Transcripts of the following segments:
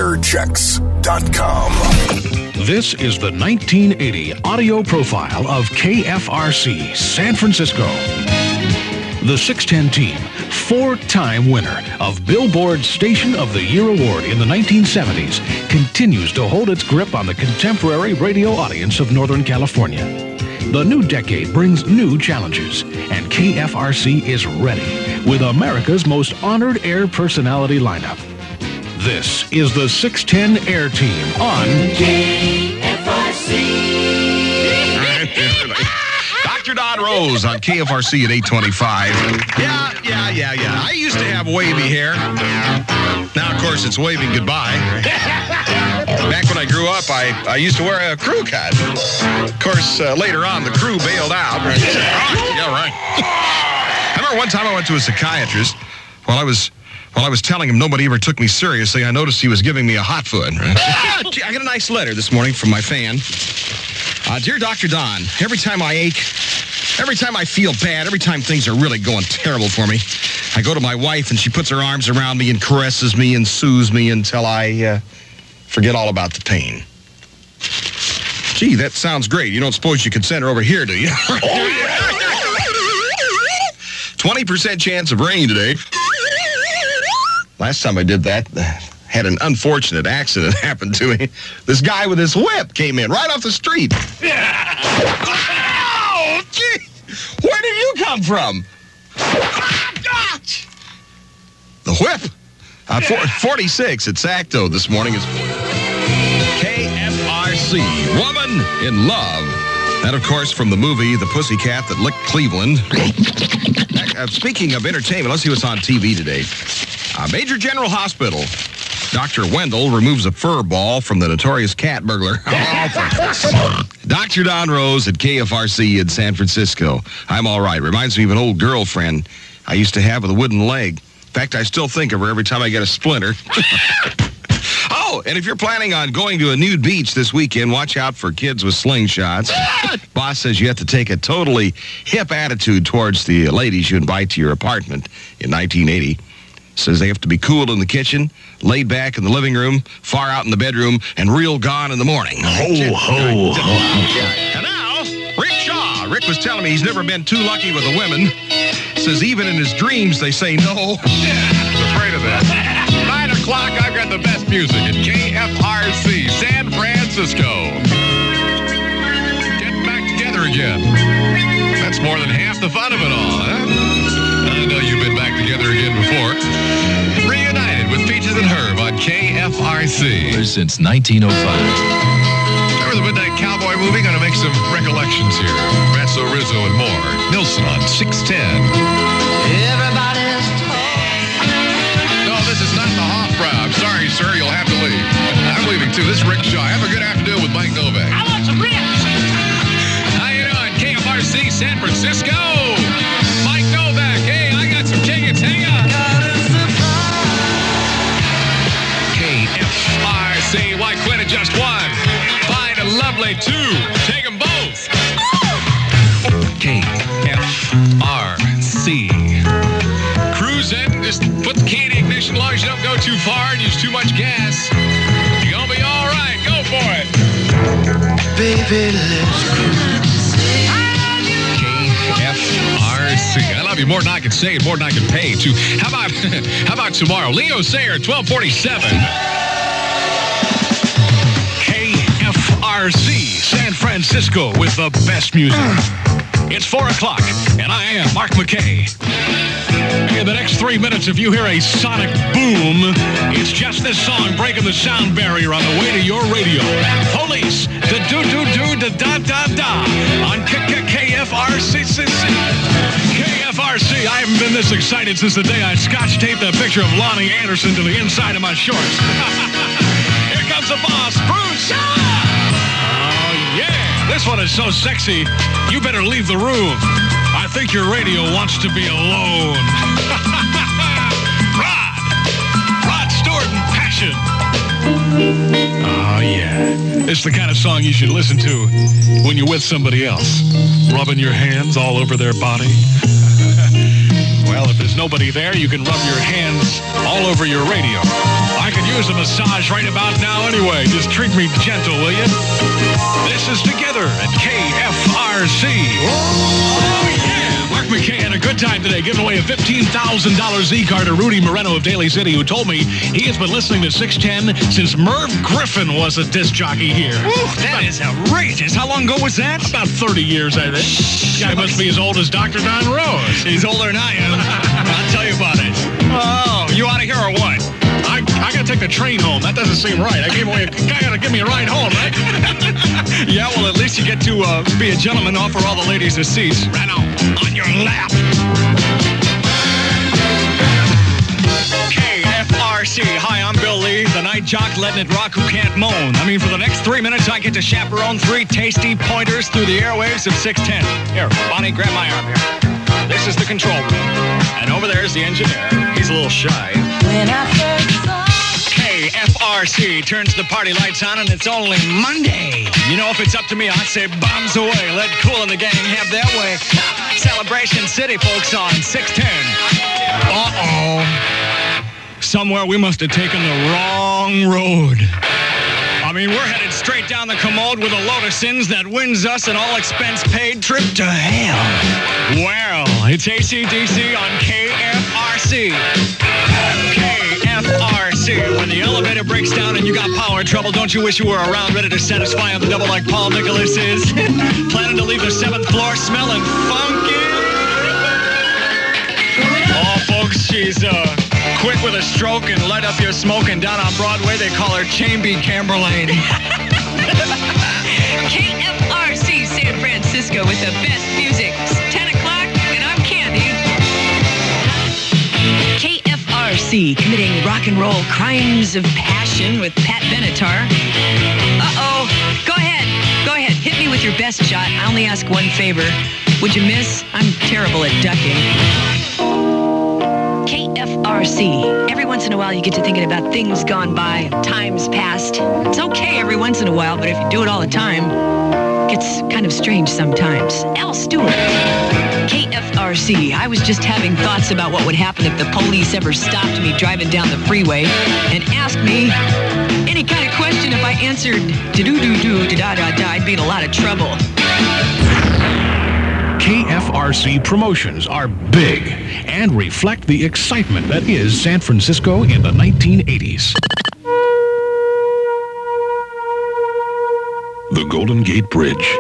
WeatherChecks.com. This is the 1980 audio profile of KFRC San Francisco. The 610 team, four-time winner of Billboard's Station of the Year Award in the 1970s, continues to hold its grip on the contemporary radio audience of Northern California. The new decade brings new challenges, and KFRC is ready with America's most honored air personality lineup. This is the 610 Air Team on KFRC. Dr. Don Rose on KFRC at 825. Yeah. I used to have wavy hair. Now, of course, it's waving goodbye. Back when I grew up, I used to wear a crew cut. Of course, later on, the crew bailed out. Yeah, right. I remember one time I went to a psychiatrist while I was telling him nobody ever took me seriously. I noticed he was giving me a hot foot. I got a nice letter this morning from my fan. Dear Dr. Don, every time I ache, every time I feel bad, every time things are really going terrible for me, I go to my wife and she puts her arms around me and caresses me and soothes me until I forget all about the pain. Gee, that sounds great. You don't suppose you could send her over here, do you? 20% chance of rain today. Last time I did that, had an unfortunate accident happen to me. This guy with his whip came in right off the street. Oh, gee! Where did you come from? The whip. 46 at Sacto this morning is KFRC, Woman in Love. That, of course, from the movie The Pussycat That Licked Cleveland. Speaking of entertainment, let's see what's on TV today. Major General Hospital. Dr. Wendell removes a fur ball from the notorious cat burglar. Dr. Don Rose at KFRC in San Francisco. I'm all right. Reminds me of an old girlfriend I used to have with a wooden leg. In fact, I still think of her every time I get a splinter. Oh, and if you're planning on going to a nude beach this weekend, watch out for kids with slingshots. Boss says you have to take a totally hip attitude towards the ladies you invite to your apartment in 1980. Says they have to be cool in the kitchen, laid back in the living room, far out in the bedroom, and real gone in the morning. Ho, ho, ho. And now, Rick Shaw. Rick was telling me he's never been too lucky with the women. Says even in his dreams they say no. I was afraid of that. 9 o'clock, I've got the best music at KFRC, San Francisco. Getting back together again. That's more than half the fun of it all, huh? I know you've been back together again before. Reunited with Peaches and Herb on KFRC. Since 1905. Remember the Midnight Cowboy movie? Going to make some recollections here. Ratso Rizzo and more. Nilsson on 610. Everybody's No, this is not the Hofbrau. I'm sorry, sir. You'll have to leave. I'm leaving, too. This is Rick Shaw. Have a good afternoon with Mike Novak. I want some ribs. How you doing? KFRC San Francisco. Mike Novak. Hey, I got some tickets. Hang on. KFRC. Why quit at just one? Find a lovely two. Take them both. KFRC. Cruising. Just put the key in the ignition as long as you don't go too far and use too much gas. You're going to be all right. Go for it. Baby, let's cruise. KFRC. I love you more than I can say and more than I can pay, too. How about tomorrow? Leo Sayer, 1247. KFRC San Francisco with the best music. It's 4 o'clock, and I am Mark McKay. In the next 3 minutes, if you hear a sonic boom, it's just this song breaking the sound barrier on the way to your radio. Police, the do-do-do-da-da-da-da on KFRC. KFRC, I haven't been this excited since the day I scotch-taped a picture of Lonnie Anderson to the inside of my shorts. Here comes the boss, Bruce. Oh, yeah. This one is so sexy, you better leave the room. I think your radio wants to be alone. Rod Stewart and Passion. Oh, yeah. It's the kind of song you should listen to when you're with somebody else. Rubbing your hands all over their body. Well, if there's nobody there, you can rub your hands all over your radio. I could use a massage right about now anyway. Just treat me gentle, will you? This is Together at KFRC. Oh, yeah. Mark McKay had a good time today, giving away a $15,000 Z-card to Rudy Moreno of Daly City, who told me he has been listening to 610 since Merv Griffin was a disc jockey here. Woo, that is outrageous. How long ago was that? About 30 years, I think. Guy must be as old as Dr. Don Rose. He's older than I am. I'll tell you about it. Oh, you out of here or what? I gotta take the train home. That doesn't seem right. I gave away a guy gotta give me a ride home, right? Yeah, well, at least you get to be a gentleman, offer all the ladies a seat. Right on your lap. KFRC. Hi, I'm Bill Lee, the night jock letting it rock who can't moan. I mean, for the next 3 minutes, I get to chaperone 3 tasty pointers through the airwaves of 610. Here, Bonnie, grab my arm here. This is the control room. And over there is the engineer. He's a little shy. When I first saw KFRC turns the party lights on, and it's only Monday. You know, if it's up to me, I'd say bombs away. Let Cool and the gang have their way. Celebration City, folks, on 610. Uh-oh. Somewhere we must have taken the wrong road. I mean, we're headed straight down the commode with a load of sins that wins us an all-expense-paid trip to hell. Well, it's AC/DC on KFRC. KFRC. When the elevator breaks down and you got power trouble, don't you wish you were around ready to satisfy on the double like Paul Nicholas is? Planning to leave the 7th floor smelling funky? Oh, folks, she's quick with a stroke and light up your smoke, and down on Broadway they call her Chamby Camberlain. KFRC San Francisco with the best music. It's 10 o'clock and I'm Candy. KFRC committing rock and roll crimes of passion with Pat Benatar. Uh-oh. Go ahead. Hit me with your best shot. I only ask one favor. Would you miss? I'm terrible at ducking. KFRC. Every once in a while you get to thinking about things gone by, times past. It's okay every once in a while, but if you do it all the time, it gets kind of strange sometimes. Al Stewart. KFRC. I was just having thoughts about what would happen if the police ever stopped me driving down the freeway and asked me any kind of question. If I answered da-do-do-do-da-da-da-da, I'd be in a lot of trouble. KFRC promotions are big and reflect the excitement that is San Francisco in the 1980s. The Golden Gate Bridge,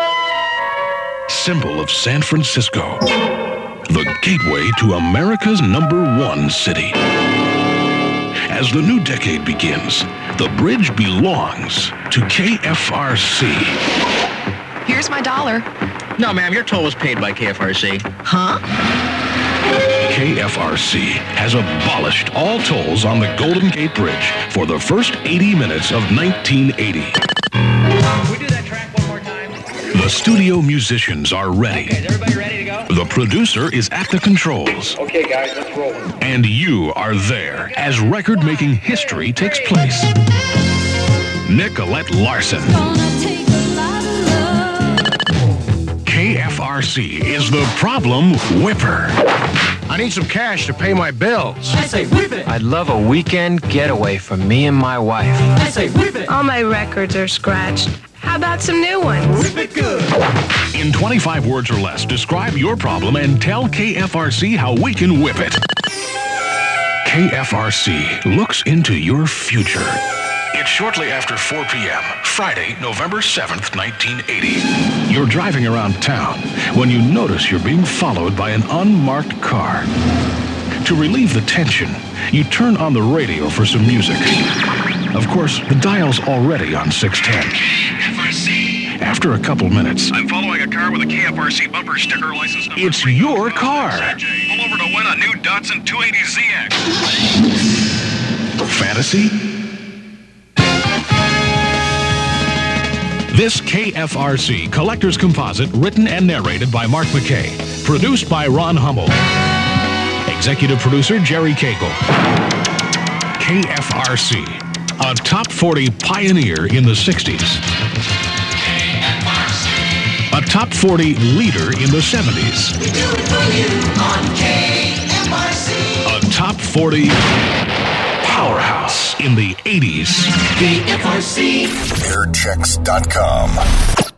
symbol of San Francisco, the gateway to America's #1 city. As the new decade begins, the bridge belongs to KFRC. Here's my $1. No, ma'am, your toll was paid by KFRC. Huh? KFRC has abolished all tolls on the Golden Gate Bridge for the first 80 minutes of 1980. Can we do that track one more time? The studio musicians are ready. Okay, is everybody ready to go? The producer is at the controls. Okay, guys, let's roll. And you are there as record-making history takes place. Nicolette Larson. KFRC is the problem whipper. I need some cash to pay my bills. I say whip it. I'd love a weekend getaway for me and my wife. I say whip it. All my records are scratched. How about some new ones? Whip it good. In 25 words or less, describe your problem and tell KFRC how we can whip it. KFRC looks into your future. It's shortly after 4 p.m., Friday, November 7th, 1980. You're driving around town when you notice you're being followed by an unmarked car. To relieve the tension, you turn on the radio for some music. Of course, the dial's already on 610. KFRC. After a couple minutes, I'm following a car with a KFRC bumper sticker license number. it's your car. Pull over to win a new Datsun 280ZX. Fantasy? This KFRC Collector's Composite, written and narrated by Mark McKay. Produced by Ron Hummel. Executive producer Jerry Cagle. KFRC, a top 40 pioneer in the 60s. A top 40 leader in the 70s. We do it for you on KFRC. A top 40 powerhouse. in the 80s. KFRC. Airchecks.com.